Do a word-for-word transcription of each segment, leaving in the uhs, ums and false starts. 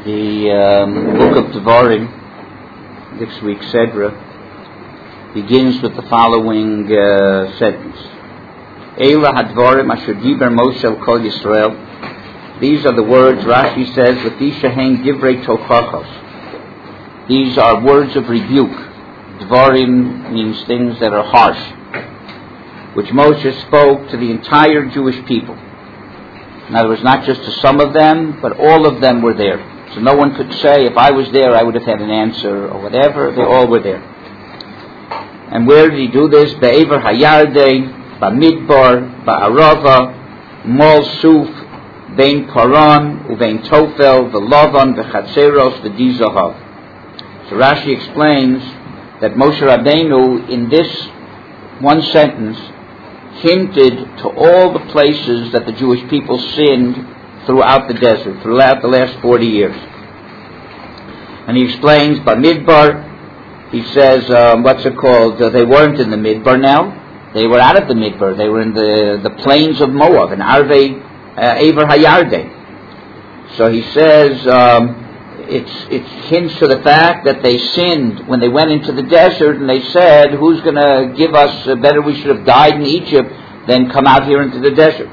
The um, book of Devarim, this week's Sedra, begins with the following uh, sentence. Eila hadvarim asher diber Moshe el kol Yisrael. These are the words, Rashi says, L'fi shehen divrei tochachos. These are words of rebuke. Dvarim means things that are harsh, which Moshe spoke to the entire Jewish people. In other words, not just to some of them, but all of them were there. So no one could say, if I was there, I would have had an answer, or whatever. They all were there. And where did he do this? Be'ever hayardei, ba'midbar, ba'arava, mol suf, vein paran, uvein tofel, v'lovan, v'chatzeros, v'dizahav. So Rashi explains that Moshe Rabbeinu, in this one sentence, hinted to all the places that the Jewish people sinned throughout the desert, throughout the last forty years. And he explains, Bamidbar, he says, um, what's it called? Uh, they weren't in the Midbar now. They were out of the Midbar. They were in the, the plains of Moab, in Arvei uh, Ever Hayardei. So he says, um, it's, it hints to the fact that they sinned when they went into the desert, and they said, who's going to give us, uh, better we should have died in Egypt than come out here into the desert.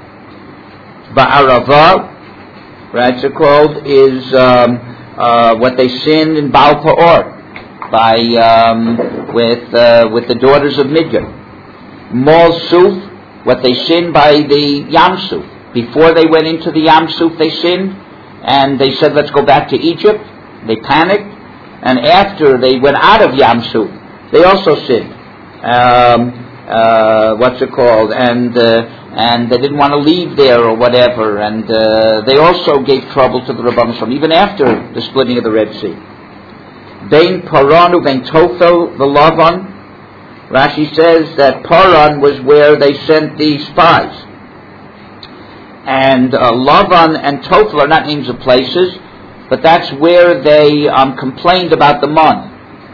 Ba'arava, right, so called, is um, uh, what they sinned in Baal Peor by um, with uh, with the daughters of Midian. Mol Suf, what they sinned by the Yam Suf. Before they went into the Yam Suf, they sinned, and they said, let's go back to Egypt. They panicked, and after they went out of Yam Suf, they also sinned. Um, uh, what's it called? And uh, and they didn't want to leave there or whatever, and uh, they also gave trouble to the Rabbanim Shalom, even after the splitting of the Red Sea. Bein Paran uvein Tofel v'Lavan. Rashi says that Paran was where they sent the spies. And uh, Lavan and Tofel are not names of places, but that's where they um, complained about the man.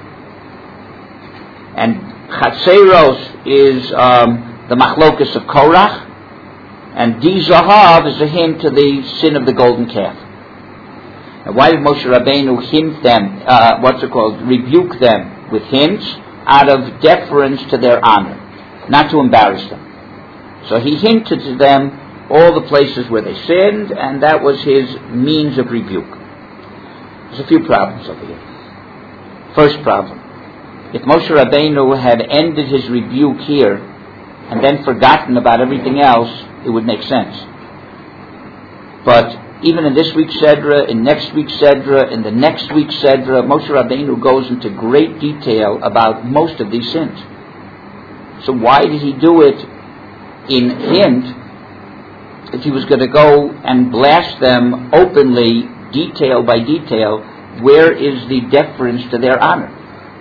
And Chatzeros is um, the machlokus of Korach, and Dizahav is a hint to the sin of the golden calf. Now, why did Moshe Rabbeinu hint them, uh, what's it called, rebuke them with hints? Out of deference to their honor, not to embarrass them. So he hinted to them all the places where they sinned, and that was his means of rebuke. There's a few problems over here. First problem. If Moshe Rabbeinu had ended his rebuke here and then forgotten about everything else, it would make sense. But even in this week's Sedra, in next week's Sedra, in the next week's Sedra, Moshe Rabbeinu goes into great detail about most of these sins. So why did he do it in hint if he was going to go and blast them openly, detail by detail? Where is the deference to their honor?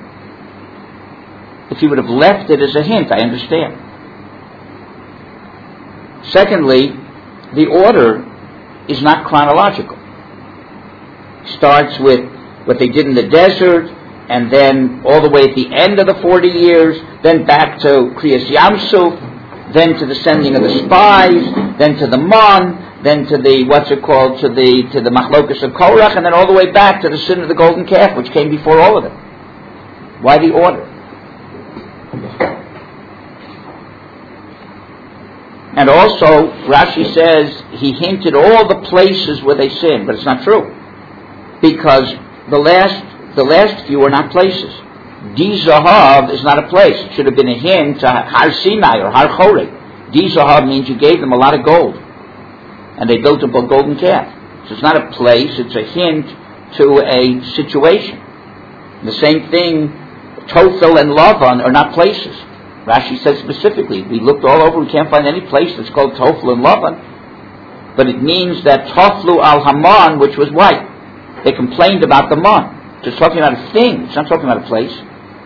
If he would have left it as a hint, I understand. Secondly, the order is not chronological. It starts with what they did in the desert, and then all the way at the end of the forty years, then back to Kriyas Yamsuf, then to the sending of the spies, then to the man, then to the, what's it called, to the to the machlokus of Korach, and then all the way back to the sin of the golden calf, which came before all of them. Why the order? And also, Rashi says he hinted all the places where they sinned, but it's not true, because the last the last few are not places. Dizahav is not a place. It should have been a hint to Har Sinai or Har Choreb. Dizahav means you gave them a lot of gold, and they built a golden calf. So it's not a place; it's a hint to a situation. The same thing, Tofel and Lavan are not places. Rashi says specifically, we looked all over, we can't find any place that's called Tofel and Lavan. But it means that Toflu al Haman, which was white. They complained about the man. It's talking about a thing, it's not talking about a place.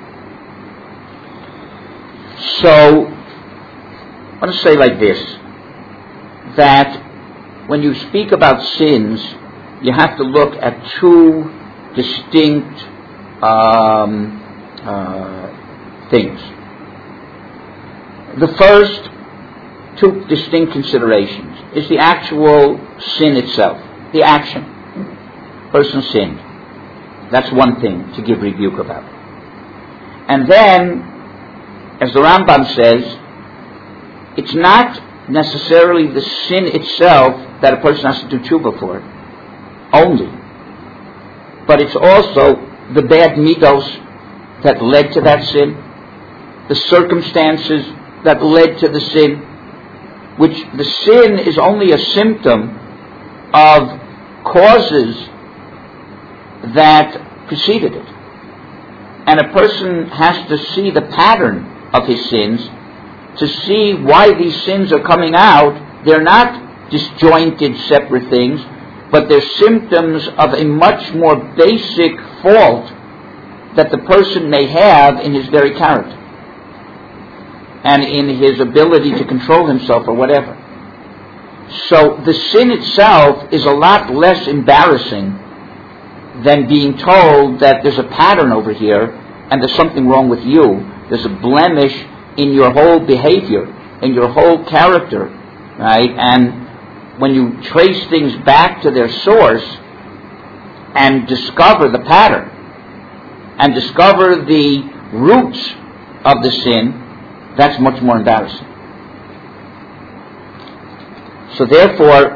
So, I want to say like this, that when you speak about sins, you have to look at two distinct um, uh, things. The first, two distinct considerations, is the actual sin itself, the action. person sinned. That's one thing to give rebuke about. And then, as the Rambam says, it's not necessarily the sin itself that a person has to do tshuva for, only. But it's also the bad midos that led to that sin, the circumstances that led to the sin, which the sin is only a symptom of causes that preceded it. And a person has to see the pattern of his sins to see why these sins are coming out. They're not disjointed, separate things, but they're symptoms of a much more basic fault that the person may have in his very character and in his ability to control himself or whatever. So the sin itself is a lot less embarrassing than being told that there's a pattern over here and there's something wrong with you. There's a blemish in your whole behavior, in your whole character, right? And when you trace things back to their source and discover the pattern and discover the roots of the sin, that's much more embarrassing. So therefore,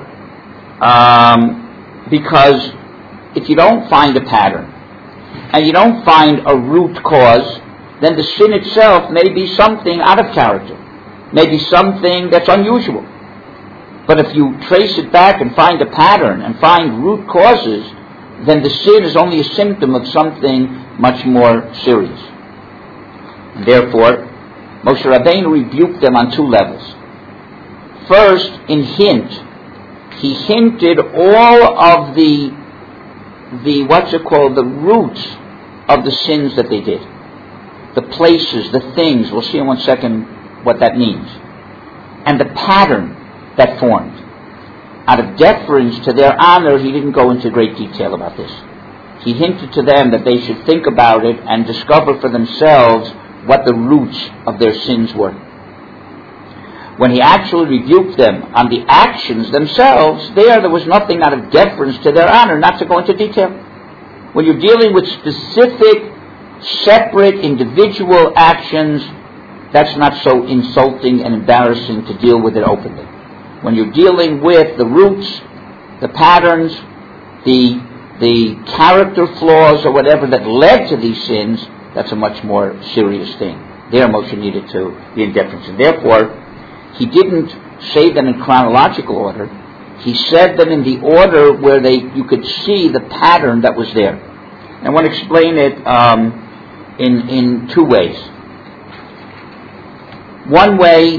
um, because if you don't find a pattern and you don't find a root cause, then the sin itself may be something out of character, may be something that's unusual. But if you trace it back and find a pattern and find root causes, then the sin is only a symptom of something much more serious. And therefore, Moshe Rabbeinu rebuked them on two levels. First, in hint, he hinted all of the, the what's it called, the roots of the sins that they did. The places, the things, we'll see in one second what that means. And the pattern that formed. Out of deference to their honor, he didn't go into great detail about this. He hinted to them that they should think about it and discover for themselves what the roots of their sins were. When he actually rebuked them on the actions themselves, there, there was nothing out of deference to their honor, not to go into detail. When you're dealing with specific, separate, individual actions, that's not so insulting and embarrassing to deal with it openly. When you're dealing with the roots, the patterns, the, the character flaws or whatever that led to these sins, that's a much more serious thing. There Moshe needed to be in deference. And therefore, he didn't say them in chronological order. He said them in the order where they you could see the pattern that was there. And I want to explain it um, in, in two ways. One way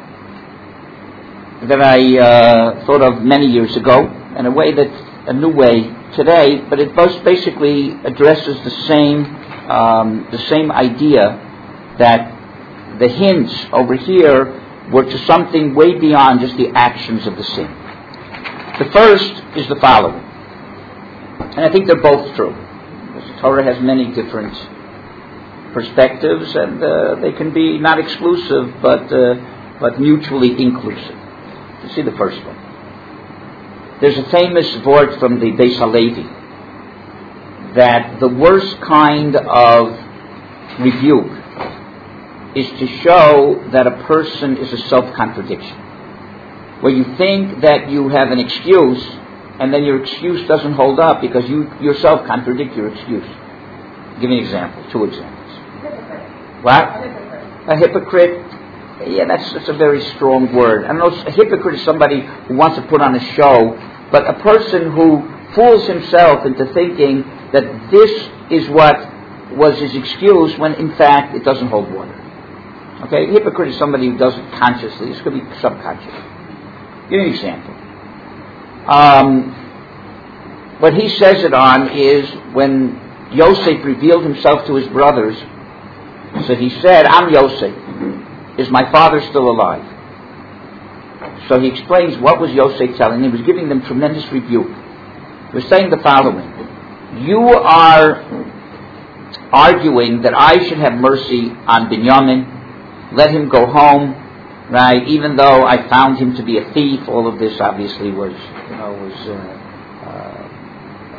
that I uh, thought of many years ago, and a way that's a new way today, but it both basically addresses the same um, the same idea that the hints over here were to something way beyond just the actions of the sin. The first is the following, and I think they're both true. The Torah has many different perspectives, and uh, they can be not exclusive, but uh, but mutually inclusive. You see the first one. There's a famous vort from the Beis Halevi that the worst kind of rebuke is to show that a person is a self-contradiction, where you think that you have an excuse and then your excuse doesn't hold up because you yourself contradict your excuse. Give me an example, two examples. Hypocrite. What? A hypocrite. A hypocrite. Yeah, that's, that's a very strong word. I don't know, a hypocrite is somebody who wants to put on a show, but a person who fools himself into thinking that this is what was his excuse when in fact it doesn't hold water. Okay, a hypocrite is somebody who does it consciously. This could be subconscious. Give me an example. Um, what he says it on is when Yosef revealed himself to his brothers. So he said, "I'm Yosef. Is my father still alive?" So he explains what was Yosef telling. He was giving them tremendous rebuke. He was saying the following: you are arguing that I should have mercy on Binyamin, let him go home, right? Even though I found him to be a thief. All of this obviously was, you know, was uh, uh,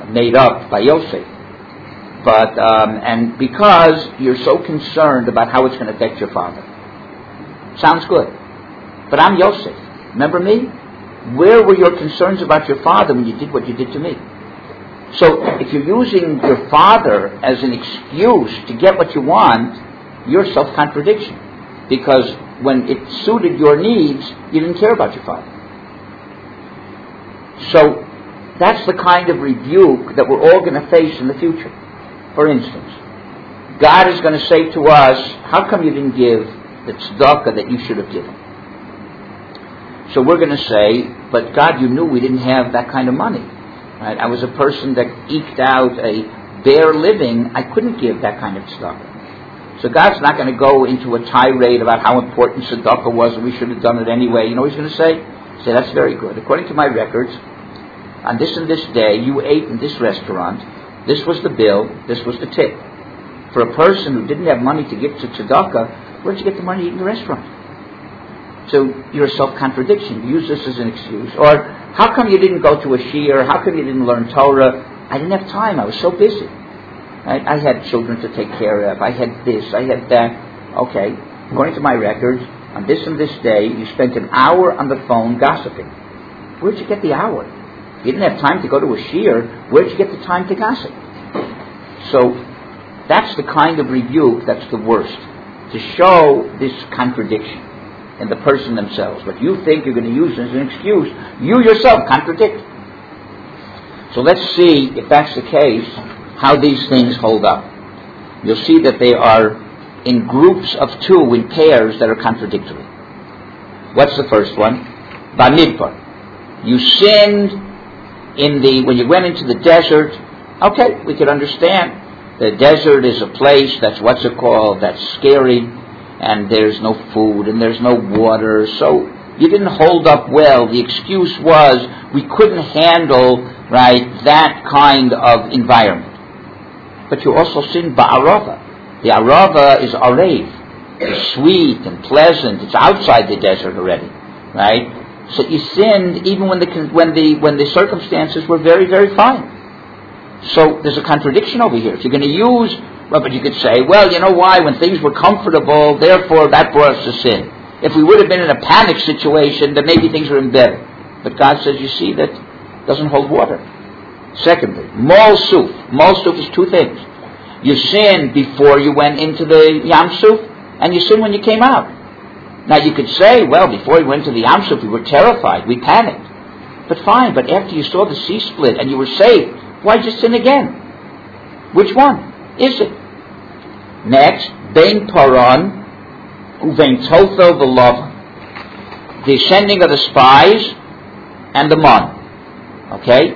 made up by Yosef. But, um, and because you're so concerned about how it's going to affect your father. Sounds good. But I'm Yosef. Remember me? Where were your concerns about your father when you did what you did to me? So if you're using your father as an excuse to get what you want, you're self-contradiction. Because when it suited your needs, you didn't care about your father. So that's the kind of rebuke that we're all going to face in the future. For instance, God is going to say to us, how come you didn't give the tzedakah that you should have given? So we're going to say, but God, you knew we didn't have that kind of money. Right? I was a person that eked out a bare living. I couldn't give that kind of tzedakah. So God's not going to go into a tirade about how important tzedakah was and we should have done it anyway. You know what He's going to say? Say, that's very good. According to my records, on this and this day, you ate in this restaurant. This was the bill. This was the tip. For a person who didn't have money to give to tzedakah, where'd you get the money to eat in the restaurant? So you're a self-contradiction. You use this as an excuse. Or, how come you didn't go to a shiur? How come you didn't learn Torah? I didn't have time. I was so busy. Right? I had children to take care of. I had this. I had that. Okay. According to my records, on this and this day, you spent an hour on the phone gossiping. Where'd you get the hour? You didn't have time to go to a shiur. Where'd you get the time to gossip? So that's the kind of rebuke that's the worst. To show this contradiction in the person themselves. What you think you're going to use as an excuse, you yourself contradict. So let's see, if that's the case, how these things hold up. You'll see that they are in groups of two, in pairs that are contradictory. What's the first one? Bamidbar. You sinned in the when you went into the desert. Okay, we could understand. The desert is a place that's, what's it called, that's scary, and there's no food, and there's no water, so you didn't hold up well. The excuse was, we couldn't handle, right, that kind of environment. But you also sinned ba'arava. The arava is arev. It's sweet and pleasant. It's outside the desert already, right? So you sinned even when the when the when the circumstances were very, very fine. So there's a contradiction over here. If you're going to use, well, but you could say, well, you know why? When things were comfortable, therefore that brought us to sin. If we would have been in a panic situation, then maybe things would have been better. But God says, you see, that doesn't hold water. Secondly, mol suf. Mol suf is two things. You sinned before you went into the Yam Suf, and you sinned when you came out. Now you could say, well, before we went to the Yam Suf, we were terrified, we panicked. But fine, but after you saw the sea split and you were saved, why just sin again? Which one is it? Next, Bein Paran, Uvein Tothel V'Lova. The sending of the spies and the mon. Okay?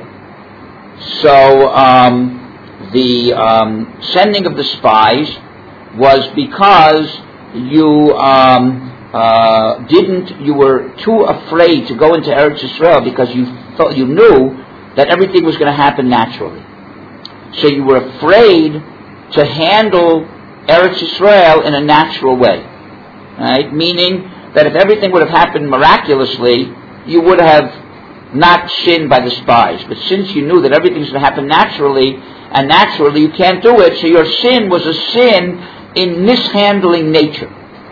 So, um, the um, sending of the spies was because you um, uh, didn't, you were too afraid to go into Eretz Yisrael because you thought, you knew that everything was going to happen naturally. So you were afraid to handle Eretz Yisrael in a natural way. Right? Meaning that if everything would have happened miraculously, you would have not sinned by the spies. But since you knew that everything's going to happen naturally, and naturally you can't do it, so your sin was a sin in mishandling nature.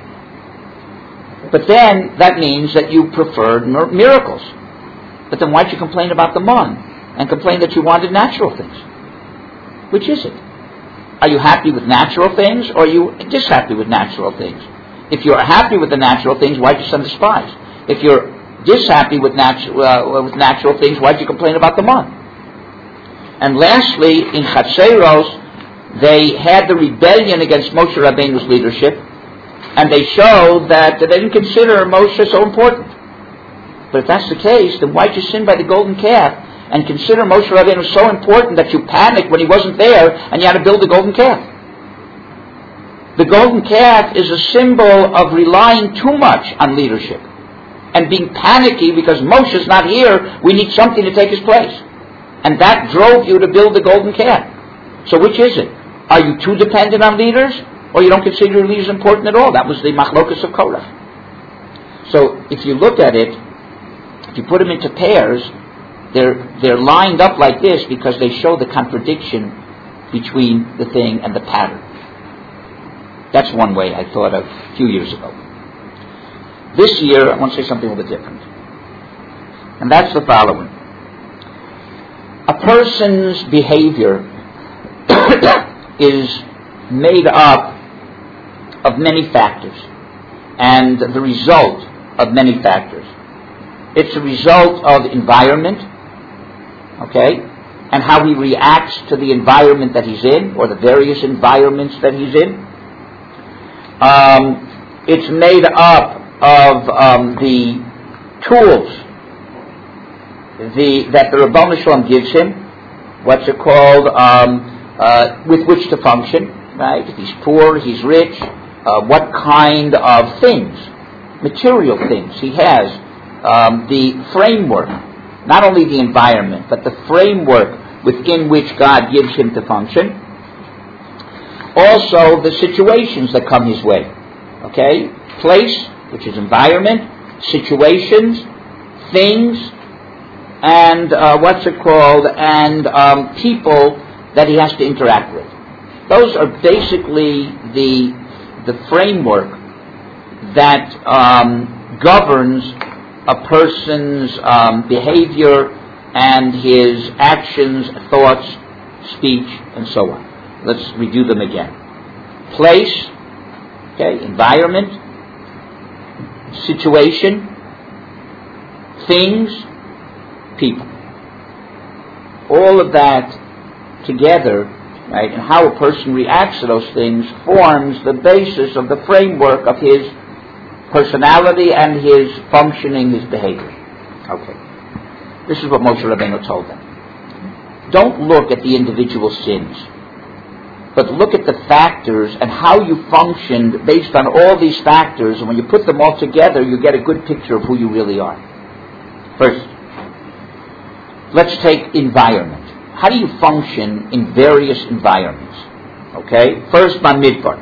But then that means that you preferred mir- miracles. But then why'd you complain about the mon? And complain that you wanted natural things? Which is it? Are you happy with natural things, or are you dishappy with natural things? If you're happy with the natural things, why'd you send the spies? If you're dishappy with, natu- uh, with natural things, why'd you complain about the mon? And lastly, in Chatzeros, they had the rebellion against Moshe Rabbeinu's leadership, and they showed that they didn't consider Moshe so important. But if that's the case, then why'd you sin by the golden calf and consider Moshe Rabbeinu so important that you panicked when he wasn't there and you had to build the golden calf? The golden calf is a symbol of relying too much on leadership and being panicky because Moshe's not here, we need something to take his place. And that drove you to build the golden calf. So which is it? Are you too dependent on leaders, or you don't consider your leaders important at all? That was the machlokas of Korach. So if you look at it, if you put them into pairs, they're, they're lined up like this because they show the contradiction between the thing and the pattern. That's one way I thought of a few years ago. This year, I want to say something a little bit different. And that's the following. A person's behavior is made up of many factors and the result of many factors. It's a result of environment, okay, and how he reacts to the environment that he's in, or the various environments that he's in. Um, it's made up of um, the tools the, that the Ribbono Shel Olam gives him, what's it called, um, uh, with which to function, right? If he's poor, he's rich, uh, what kind of things, material things he has, um, the framework, not only the environment, but the framework within which God gives him to function. Also, the situations that come his way, okay? Place, which is environment, situations, things, and uh, what's it called, and um, people that he has to interact with. Those are basically the the framework that um, governs a person's um, behavior and his actions, thoughts, speech, and so on. Let's review them again. Place, okay, environment, situation, things, people. All of that together, right, and how a person reacts to those things forms the basis of the framework of his personality and his functioning, his behavior. Okay. This is what Moshe Rabbeinu told them. Don't look at the individual sins, but look at the factors and how you functioned based on all these factors, and when you put them all together, you get a good picture of who you really are. First, let's take environment. How do you function in various environments? Okay? First, my midbar.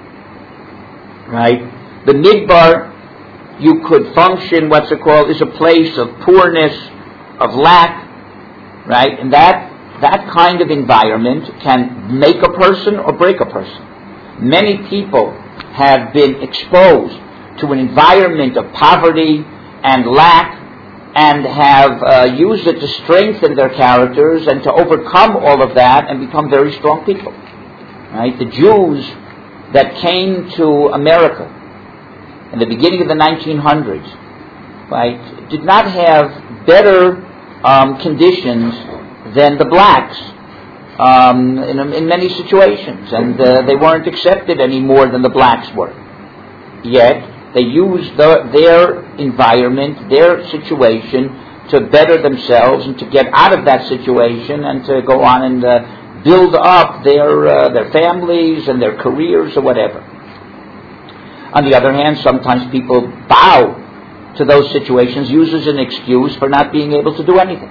Right? The midbar, you could function, what's it called, is a place of poorness, of lack, right? And that that kind of environment can make a person or break a person. Many people have been exposed to an environment of poverty and lack and have uh, used it to strengthen their characters and to overcome all of that and become very strong people. Right? The Jews that came to America in the beginning of the nineteen hundreds, right, did not have better um, conditions than the blacks um, in, in many situations, and uh, they weren't accepted any more than the blacks were. Yet they used the, their environment, their situation, to better themselves and to get out of that situation and to go on and uh, build up their uh, their families and their careers or whatever. On the other hand, sometimes people bow to those situations, use as an excuse for not being able to do anything.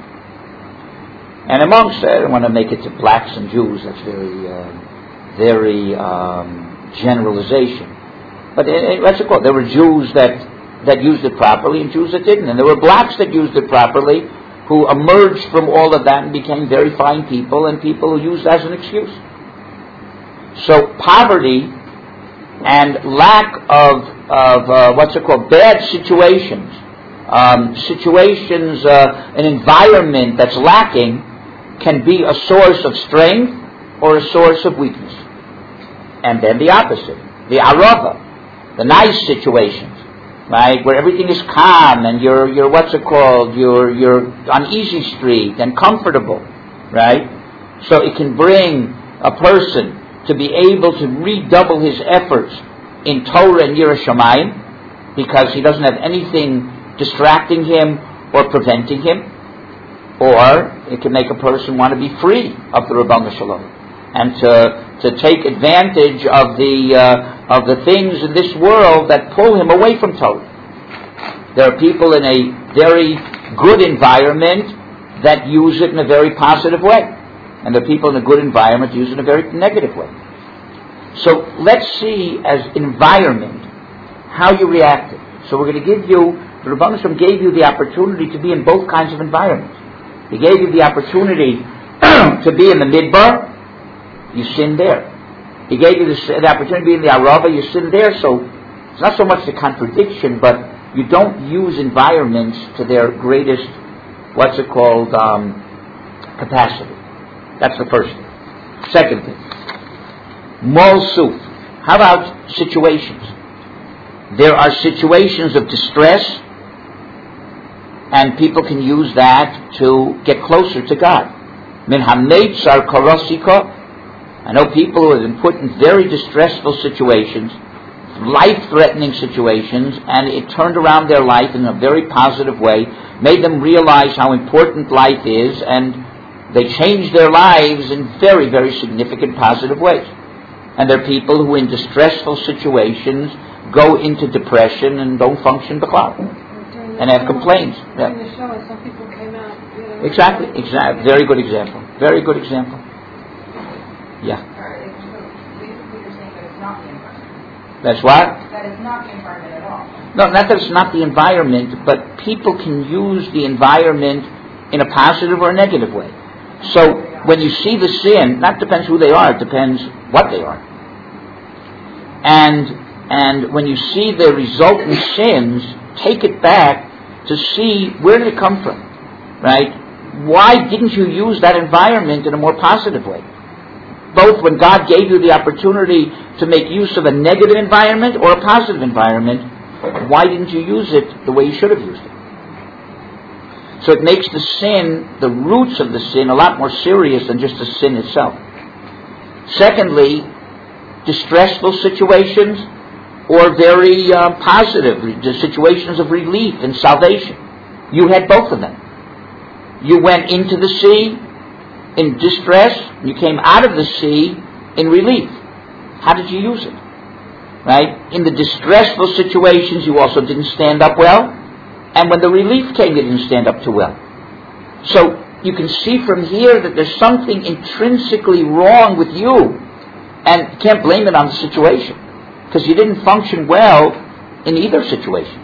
And amongst, I don't want to make it to blacks and Jews, that's very, uh, very um, generalization. But it, what's it called? There were Jews that, that used it properly and Jews that didn't. And there were blacks that used it properly who emerged from all of that and became very fine people, and people who used it as an excuse. So poverty and lack of, of uh, what's it called, bad situations, um, situations, uh, an environment that's lacking, can be a source of strength or a source of weakness. And then the opposite, the arava, the nice situations, right, where everything is calm and you're, you're what's it called, you're, you're on easy street and comfortable, right? So it can bring a person to be able to redouble his efforts in Torah and Yiras Shamayim, because he doesn't have anything distracting him or preventing him. Or it can make a person want to be free of the Ribbono Shel Olam and to to take advantage of the uh, of the things in this world that pull him away from Torah. There are people in a very good environment that use it in a very positive way, and there are people in a good environment use it in a very negative way. So let's see as environment how you reacted. So we're going to give you, the Ribbono Shel Olam gave you the opportunity to be in both kinds of environments. He gave you the opportunity to be in the Midbar, you sinned there. He gave you the, the opportunity to be in the Arava, you sinned there. So it's not so much the contradiction, but you don't use environments to their greatest, what's it called, um, capacity. That's the first thing. Second thing, Mol Suf. How about situations? There are situations of distress, and people can use that to get closer to God. Min ha-meitzar korosiko. I know people who have been put in very distressful situations, life-threatening situations, and it turned around their life in a very positive way, made them realize how important life is, and they changed their lives in very, very significant positive ways. And there are people who in distressful situations go into depression and don't function b'klal, and have complaints. During the show, some people came out. You know, exactly, exactly. Very good example. Very good example. Yeah. Basically, you're saying that it's not the environment. That's what? That it's not the environment at all. No, not that it's not the environment, but people can use the environment in a positive or a negative way. So when you see the sin, that depends who they are, it depends what they are. And and when you see the resultant sins, take it back to see where did it come from, right? Why didn't you use that environment in a more positive way? Both when God gave you the opportunity to make use of a negative environment or a positive environment, why didn't you use it the way you should have used it? So it makes the sin, the roots of the sin, a lot more serious than just the sin itself. Secondly, distressful situations or very uh, positive situations of relief and salvation. You had both of them. You went into the sea in distress, you came out of the sea in relief. How did you use it? Right? In the distressful situations, you also didn't stand up well. And when the relief came, you didn't stand up too well. So you can see from here that there's something intrinsically wrong with you. And you can't blame it on the situation, because you didn't function well in either situation.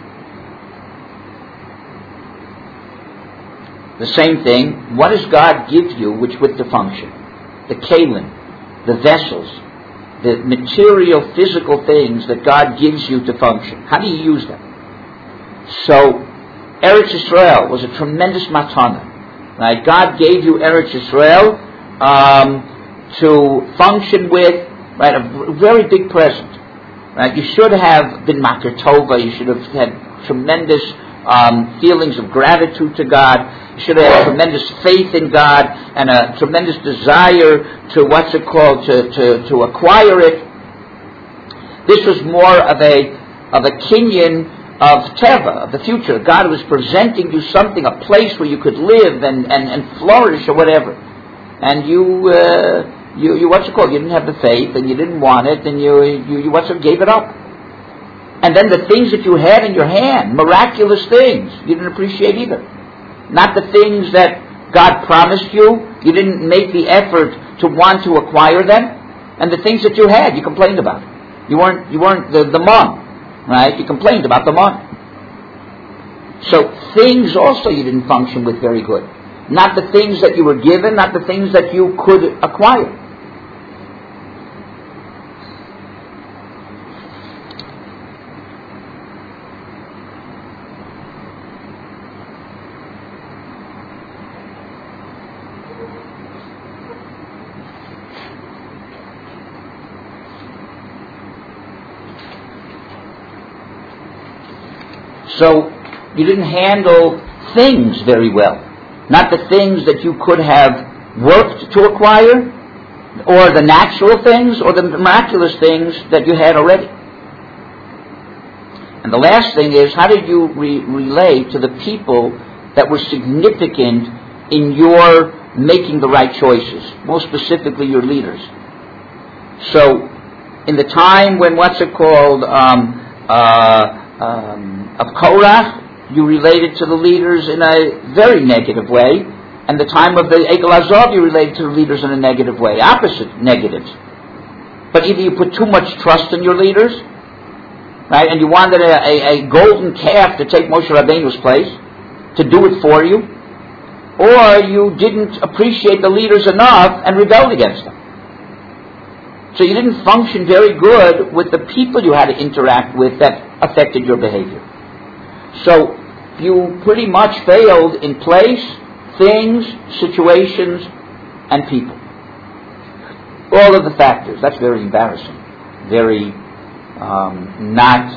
The same thing, what does God give you which with the function? The kalim, the vessels, the material, physical things that God gives you to function. How do you use them? So, Eretz Yisrael was a tremendous matana. Right? God gave you Eretz Yisrael um, to function with, right? A very big present. Right? You should have been Makar Tova. You should have had tremendous um, feelings of gratitude to God. You should have had tremendous faith in God and a tremendous desire to, what's it called, to, to, to acquire it. This was more of a of a kinyan of Teva, of the future. God was presenting you something, a place where you could live and, and, and flourish or whatever. And you, uh, you, you, what's it called, you didn't have the faith and you didn't want it and you, you, you what's it, gave it up. And then the things that you had in your hand, miraculous things, you didn't appreciate either. Not the things that God promised you, you didn't make the effort to want to acquire them. And the things that you had, you complained about. You weren't, you weren't the, the mom. Right? You complained about the money. So things also you didn't function with very good. Not the things that you were given, not the things that you could acquire. So you didn't handle things very well. Not the things that you could have worked to acquire, or the natural things, or the miraculous things that you had already. And the last thing is, how did you re- relate to the people that were significant in your making the right choices, most specifically your leaders? So, in the time when, what's it called, um, uh, um, of Korach, you related to the leaders in a very negative way. And the time of the Egel Azov, you related to the leaders in a negative way. Opposite negatives. But either you put too much trust in your leaders, right, and you wanted a, a, a golden calf to take Moshe Rabbeinu's place, to do it for you, or you didn't appreciate the leaders enough and rebelled against them. So you didn't function very good with the people you had to interact with that affected your behavior. So you pretty much failed in place, things, situations, and people. All of the factors. That's very embarrassing. Very um, not,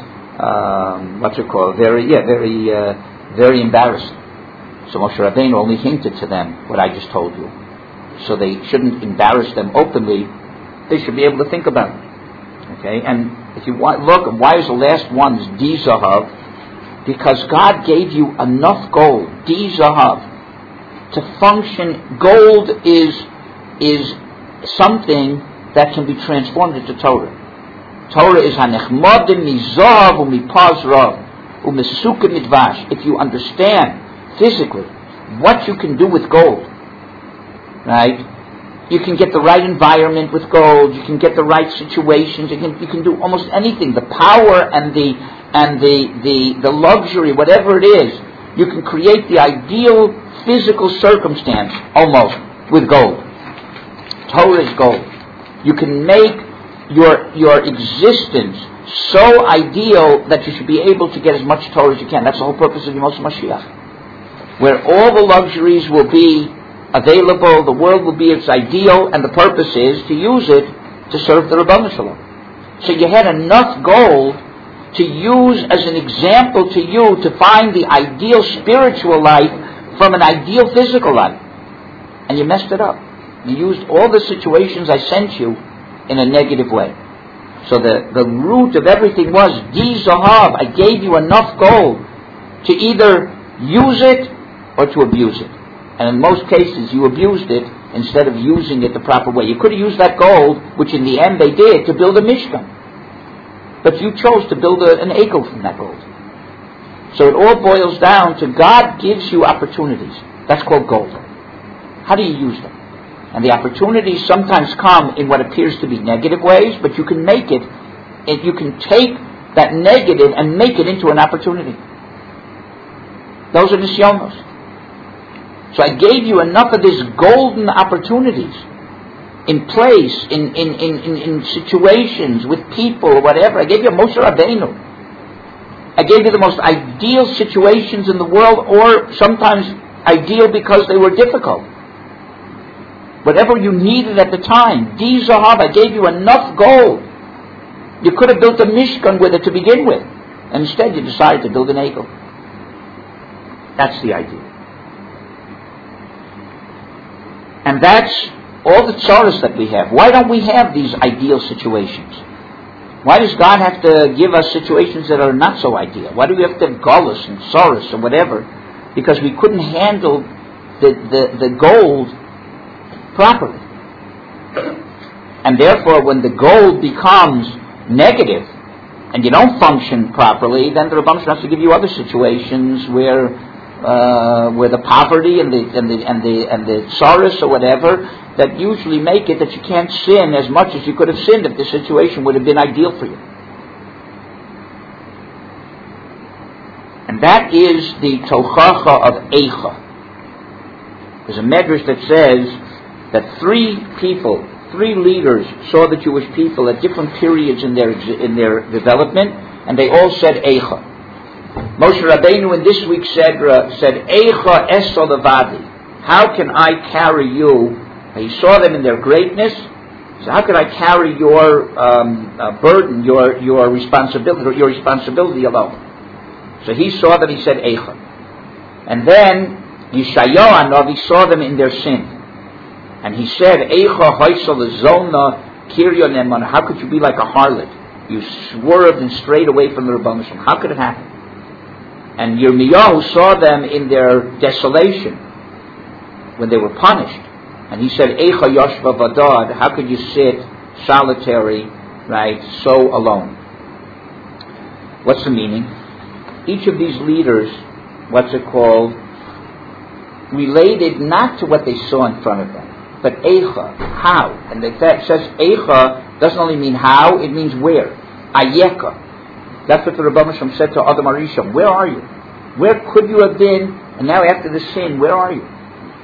um, what's it called? Very, yeah, very, uh, very embarrassing. So Moshe Rabbeinu only hinted to them what I just told you. So they shouldn't embarrass them openly. They should be able to think about it. Okay? And if you want, look, why is the last one D Zahav? Because God gave you enough gold, D Zahav, to function. Gold is, is something that can be transformed into Torah. Torah is hanechmodim mizahav umipazrav umesukim midvash. If you understand physically what you can do with gold, right? You can get the right environment with gold. You can get the right situations. You can you can do almost anything. The power and the and the the the luxury, whatever it is, you can create the ideal physical circumstance almost with gold. Torah is gold. You can make your your existence so ideal that you should be able to get as much Torah as you can. That's the whole purpose of Yemos Mashiach, where all the luxuries will be available, the world will be its ideal, and the purpose is to use it to serve the Rabbanu Shalom. So you had enough gold to use as an example to you to find the ideal spiritual life from an ideal physical life. And you messed it up. You used all the situations I sent you in a negative way. So the, the root of everything was Di Zahav. I gave you enough gold to either use it or to abuse it. And in most cases, you abused it instead of using it the proper way. You could have used that gold, which in the end they did, to build a Mishkan. But you chose to build a, an Eichel from that gold. So it all boils down to God gives you opportunities. That's called gold. How do you use them? And the opportunities sometimes come in what appears to be negative ways, but you can make it, and you can take that negative and make it into an opportunity. Those are nisyonos. So I gave you enough of these golden opportunities in place, in, in, in, in, in situations, with people, or whatever. I gave you a Moshe Rabbeinu. I gave you the most ideal situations in the world, or sometimes ideal because they were difficult. Whatever you needed at the time. Di Zahav, I gave you enough gold. You could have built a Mishkan with it to begin with. And instead you decided to build an Eichel. That's the idea. And that's all the tzaras that we have. Why don't we have these ideal situations? Why does God have to give us situations that are not so ideal? Why do we have to have gullus and tzaras or whatever? Because we couldn't handle the, the, the gold properly. And therefore, when the gold becomes negative and you don't function properly, then the Rebbe has to give you other situations where Uh, where the poverty and the and the and the and the tzaras or whatever that usually make it that you can't sin as much as you could have sinned if the situation would have been ideal for you. And that is the tochacha of Eicha. There's a medrash that says that three people, three leaders saw the Jewish people at different periods in their in their development, and they all said Eicha. Moshe Rabbeinu in this week's Sedra said, Eicha eso levadi. How can I carry you? And he saw them in their greatness. So how can I carry your um, uh, burden, your your responsibility, your responsibility alone? So he saw them. He said, Eicha. And then Yeshayahu Hanavi saw them in their sin, and he said, Eicha hoisa lezona kiryo neman. How could you be like a harlot? You swerved and strayed away from the Rebbeinu Shalom. How could it happen? And Yirmiyahu saw them in their desolation when they were punished. And he said, Eicha Yoshva Vadad, how could you sit solitary, right, so alone? What's the meaning? Each of these leaders, what's it called, related not to what they saw in front of them, but Eicha, how. And if that says Eicha, doesn't only mean how, it means where. Ayeka. That's what the Rebbe Shalom said to Adam Arishon. Where are you? Where could you have been? And now after the sin, where are you?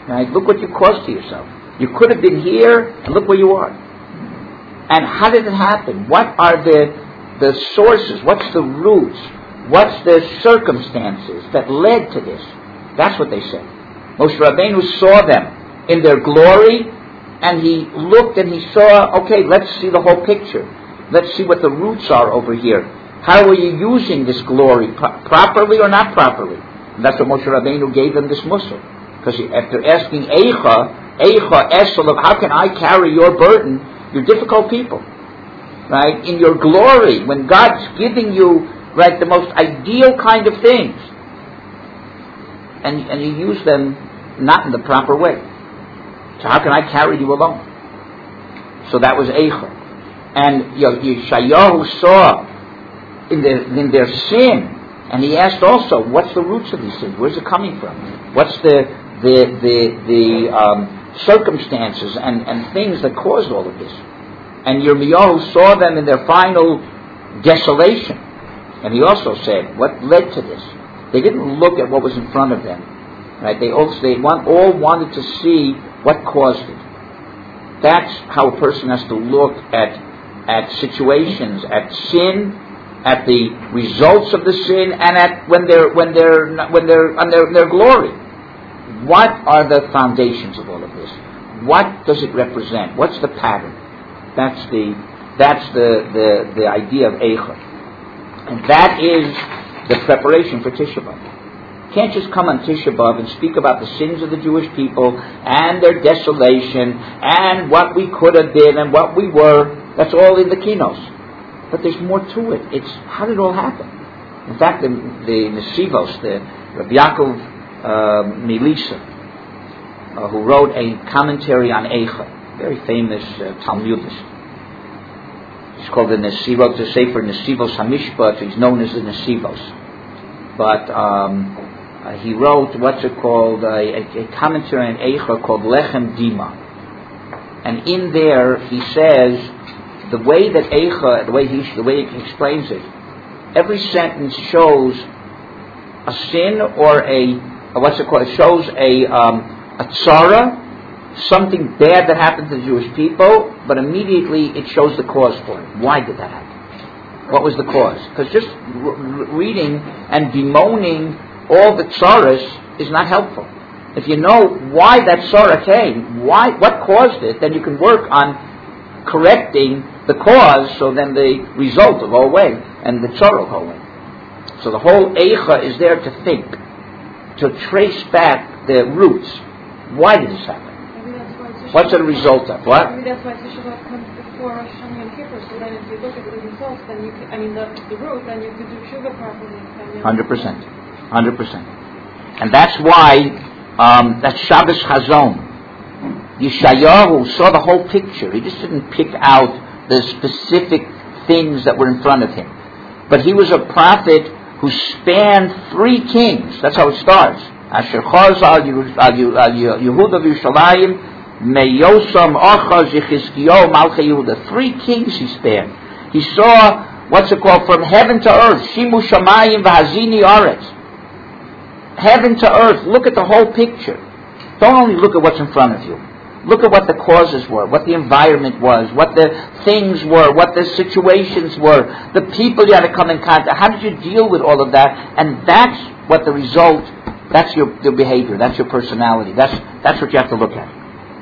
Right? Look what you caused to yourself. You could have been here, and look where you are. And how did it happen? What are the the sources? What's the roots? What's the circumstances that led to this? That's what they said. Moshe Rabbeinu saw them in their glory, and he looked and he saw, okay, let's see the whole picture. Let's see what the roots are over here. How are you using this glory? Pro- properly or not properly? And that's what Moshe Rabbeinu gave them this muscle. Because after asking Eicha, Eicha Esel of how can I carry your burden, you're difficult people. Right? In your glory, when God's giving you, right, the most ideal kind of things, and, and you use them not in the proper way. So how can I carry you alone? So that was Eicha. And Yeshayahu saw in their, in their sin, and he asked also, what's the roots of these sins? Where's it coming from? What's the the the, the um, circumstances and, and things that caused all of this? And Yirmiyahu saw them in their final desolation. And he also said, what led to this? They didn't look at what was in front of them. Right? They also they want, all wanted to see what caused it. That's how a person has to look at at situations, at sin, at the results of the sin, and at when they're when they're when they're on their, their glory. What are the foundations of all of this? What does it represent? What's the pattern? That's the that's the the, the idea of Eicha, and that is the preparation for Tisha B'Av. You can't just come on Tisha B'Av and speak about the sins of the Jewish people and their desolation and what we could have been and what we were. That's all in the kinos. But there's more to it. It's how did it all happen? In fact, the, the Nesivos, the Rabbi Yaakov uh, Milisa, uh, who wrote a commentary on Eicha, very famous uh, Talmudist. He's called the Nesivos, the Sefer Nesivos HaMishpat. He's known as the Nesivos. But um, uh, he wrote, what's it called, uh, a, a commentary on Eicha called Lechem Dima. And in there he says, the way that Eicha, the way he, the way he explains it, every sentence shows a sin or a, a what's it called? It shows a um, a tzara, something bad that happened to the Jewish people, but immediately it shows the cause for it. Why did that happen? What was the cause? Because just r- reading and bemoaning all the tzaras is not helpful. If you know why that tzara came, why what caused it, then you can work on correcting the cause, so then the result will go away, and the tzara will go away. So the whole Eicha is there to think, to trace back the roots. Why did this happen? What's the result of? What? Maybe that's why Tisha B'Av comes before Rosh Hashanah and Yom Kippur, so then if you look at the results, then you can, I mean, the, the root, then you can do Shuvah properly. one hundred percent. one hundred percent. And that's why, um, that's Shabbos Chazon. Yeshayahu saw the whole picture. He just didn't pick out the specific things that were in front of him. But he was a prophet who spanned three kings. That's how it starts. Asher Chaz al Yehuda v'Yushalayim, Meyosam Achaz Yechizkiyo Malchei Yehuda. Three kings he spanned. He saw, what's it called, from heaven to earth. Shimu Shamayim v'Hazini Aretz. Heaven to earth. Look at the whole picture. Don't only look at what's in front of you. Look at what the causes were, what the environment was, what the things were, what the situations were, the people you had to come in contact. How did you deal with all of that? And that's what the result, that's your, your behavior, that's your personality. That's that's what you have to look at.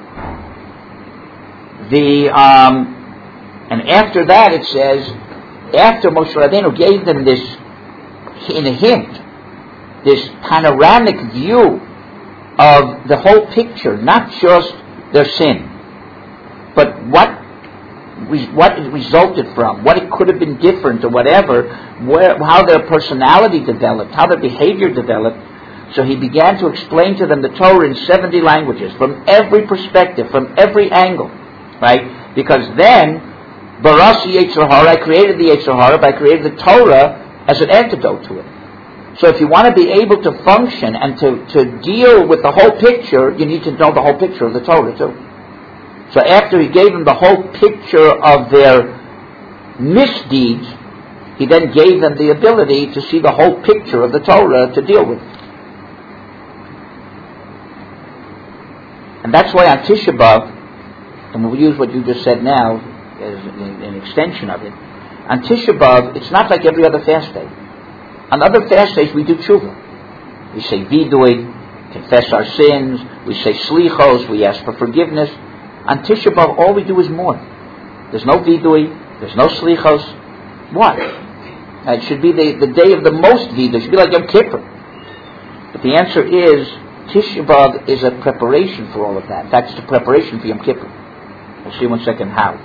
The um, and after that it says, after Moshe Rabbeinu gave them this, in a hint, this panoramic view of the whole picture, not just their sin, but what what it resulted from, what it could have been different or whatever, where, how their personality developed, how their behavior developed. So he began to explain to them the Torah in seventy languages, from every perspective, from every angle, right? Because then, Barasi Yetzer Hara, I created the Yetzer Hara, but I created the Torah as an antidote to it. So if you want to be able to function and to, to deal with the whole picture, you need to know the whole picture of the Torah too. So after he gave them the whole picture of their misdeeds, he then gave them the ability to see the whole picture of the Torah to deal with. that's why on Tisha B'Av, and we'll use what you just said now as an extension of it, on Tisha B'Av, it's not like every other fast day. On other fast days, we do tshuva. We say vidui, confess our sins, we say slichos, we ask for forgiveness. On Tisha B'Av, all we do is more. There's no vidui, there's no slichos. What? It should be the, the day of the most vidui. It should be like Yom Kippur. But the answer is, Tisha B'Av is a preparation for all of that. That's the preparation for Yom Kippur. We'll see in one second how.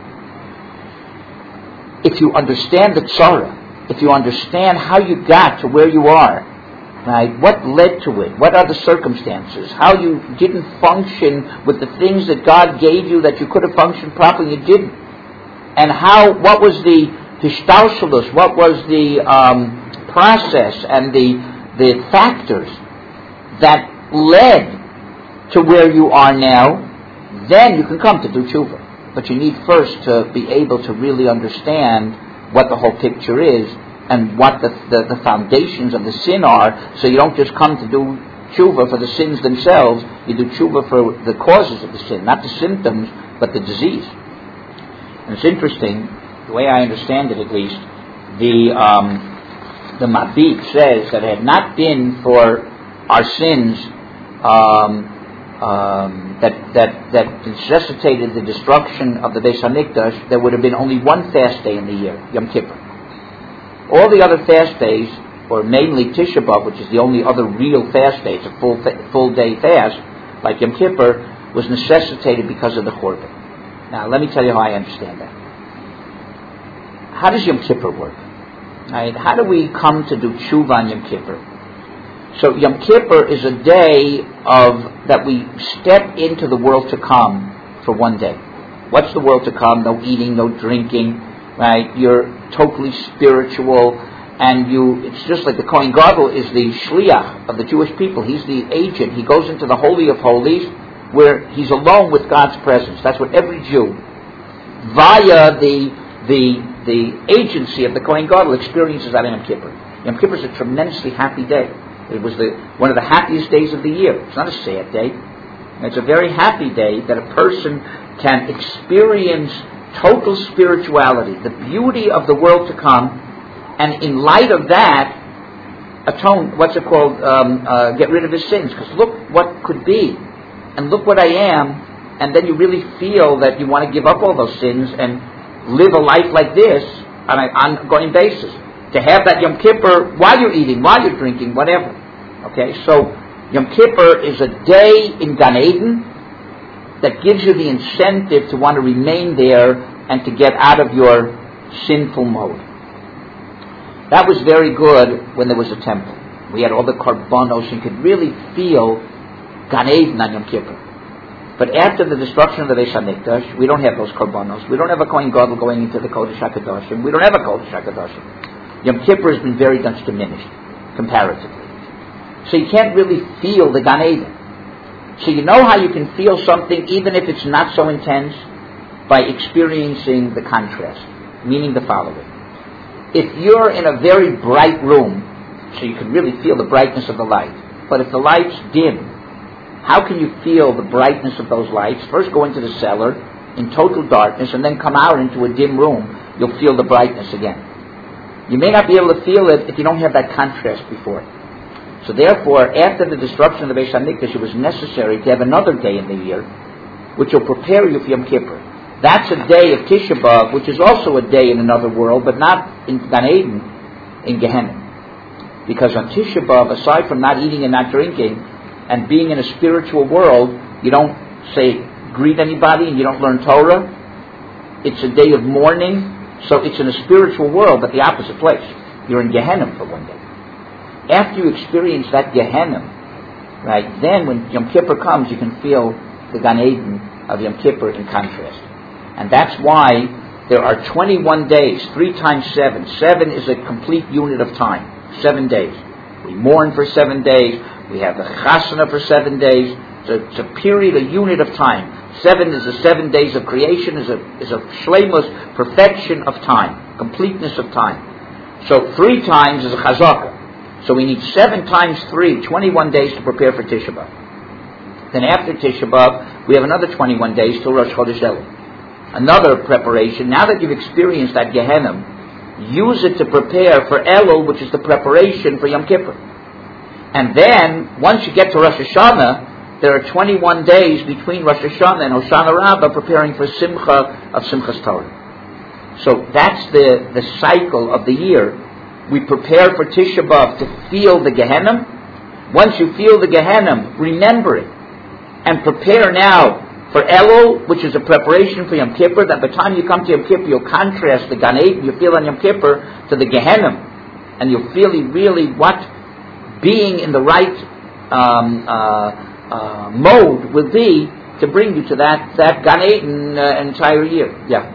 If you understand the tzara, if you understand how you got to where you are, right, what led to it, what are the circumstances, how you didn't function with the things that God gave you that you could have functioned properly, you didn't, and how, what was the hishtalshelus, what was the um, process and the the factors that led to where you are now, then you can come to do tshuva. But you need first to be able to really understand what the whole picture is and what the, the, the foundations of the sin are, so you don't just come to do tshuva for the sins themselves, you do tshuva for the causes of the sin, not the symptoms, but the disease. And it's interesting, the way I understand it at least, the um, the Mabit says that had not been for our sins um, um, that, that, that necessitated the destruction of the Beis HaMikdash, there would have been only one fast day in the year, Yom Kippur. All the other fast days, or mainly Tisha B'Av, which is the only other real fast day, it's a full fa- full day fast, like Yom Kippur, was necessitated because of the Churban. Now, let me tell you how I understand that. How does Yom Kippur work? Right? How do we come to do tshuva on Yom Kippur? So Yom Kippur is a day of that we step into the world to come for one day. What's the world to come? No eating, no drinking, right? You're totally spiritual, and you, it's just like the Kohen Gadol is the shliach of the Jewish people. He's the agent. He goes into the Holy of Holies where he's alone with God's presence. That's what every Jew, via the the the agency of the Kohen Gadol, experiences on Yom Kippur. Yom Kippur is a tremendously happy day. It was the one of the happiest days of the year. It's not a sad day. It's a very happy day that a person can experience total spirituality, the beauty of the world to come, and in light of that, atone, what's it called, um, uh, get rid of his sins. Because look what could be, and look what I am, and then you really feel that you want to give up all those sins and live a life like this on an ongoing basis. To have that Yom Kippur while you're eating, while you're drinking, whatever. Okay, so Yom Kippur is a day in Gan Eden that gives you the incentive to want to remain there and to get out of your sinful mode. That was very good when there was a temple. We had all the korbanos, you could really feel Gan Eden on Yom Kippur. But after the destruction of the Beis HaMikdash, we don't have those korbanos. We don't have a Kohen Gadol going into the Kodesh HaKadoshim. We don't have a Kodesh HaKadoshim. Yom Kippur has been very much diminished, comparatively. So you can't really feel the Gan Eden. So you know how you can feel something even if it's not so intense? By experiencing the contrast, meaning the following. If you're in a very bright room, so you can really feel the brightness of the light, but if the light's dim, how can you feel the brightness of those lights? First go into the cellar in total darkness and then come out into a dim room, you'll feel the brightness again. You may not be able to feel it if you don't have that contrast before it. So therefore, after the destruction of the Beis HaMikdash, it was necessary to have another day in the year which will prepare you for Yom Kippur. That's a day of Tisha B'Av, which is also a day in another world, but not in Gan Eden, in Gehenna. Because on Tisha B'Av, aside from not eating and not drinking, and being in a spiritual world, you don't say, greet anybody, and you don't learn Torah. It's a day of mourning, so it's in a spiritual world, but the opposite place. You're in Gehenna for one day. After you experience that Gehenna, right, then when Yom Kippur comes, you can feel the Gan Eden of Yom Kippur in contrast. And that's why there are twenty-one days, three times seven. Seven is a complete unit of time. Seven days. We mourn for seven days. We have the chasana for seven days. It's a, it's a period, a unit of time. Seven is the seven days of creation, is a is a shleimus, perfection of time, completeness of time. So three times is a chazaka. So we need seven times three, twenty-one days to prepare for Tisha B'Av. Then after Tisha B'Av, we have another twenty-one days till Rosh Chodesh Elul. Another preparation. Now that you've experienced that Gehenna, use it to prepare for Elul, which is the preparation for Yom Kippur. And then, once you get to Rosh Hashanah, there are twenty-one days between Rosh Hashanah and Hoshana Rabbah preparing for Simcha of Simchas Torah. So that's the, the cycle of the year. We prepare for Tisha B'Av to feel the Gehenna. Once you feel the Gehenna, remember it. And prepare now for Elul, which is a preparation for Yom Kippur, that by the time you come to Yom Kippur, you'll contrast the Gan Eden you feel on Yom Kippur to the Gehenna. And you'll feel really what being in the right um, uh, uh, mode will be to bring you to that, that Gan Eden uh, entire year. Yeah.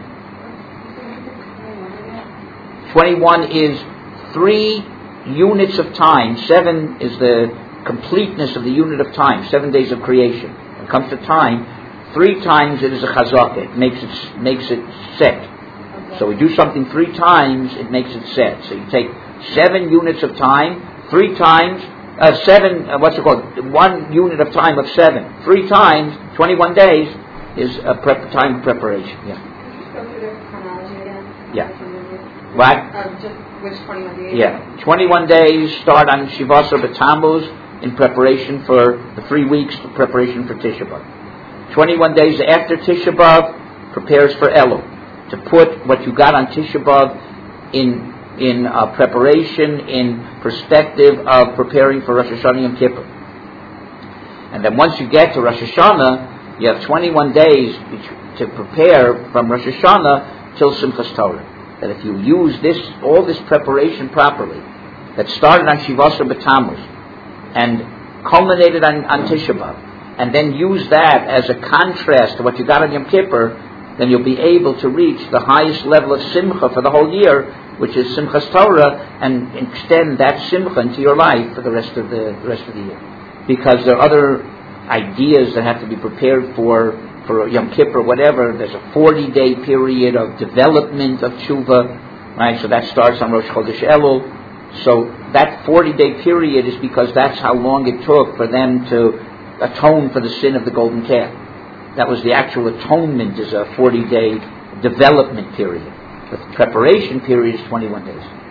twenty-one is three units of time. Seven is the completeness of the unit of time. Seven days of creation. When it comes to time, three times it is a chazakah. It makes it makes it set. So we do something three times, it makes it set. So you take seven units of time, three times, uh, seven, uh, what's it called? One unit of time of seven. Three times, twenty-one days is a prep, time of preparation. Yeah. Could you just go through the chronology again? Yeah. What? Um, just which twenty-one days? Yeah. twenty-one days start on Shivasar B'Tammuz in preparation for the three weeks of preparation for Tisha B'Av. twenty-one days after Tisha B'Av prepares for Elul, to put what you got on Tisha B'Av in in uh, preparation, in perspective of preparing for Rosh Hashanah Yom Kippur. And then once you get to Rosh Hashanah, you have twenty-one days to prepare from Rosh Hashanah till Simchas Torah. That if you use this, all this preparation properly, that started on Shivasar B'Tammuz and culminated on, on Tisha B'Av, and then use that as a contrast to what you got on Yom Kippur, then you'll be able to reach the highest level of Simcha for the whole year, which is Simchas Torah, and extend that Simcha into your life for the rest of the, the rest of the year. Because there are other ideas that have to be prepared for for Yom Kippur, whatever. There's a forty-day period of development of tshuva, right? So that starts on Rosh Chodesh Elul. So that forty-day period is because that's how long it took for them to atone for the sin of the golden calf. That was the actual atonement, is a forty-day development period. The preparation period is twenty-one days.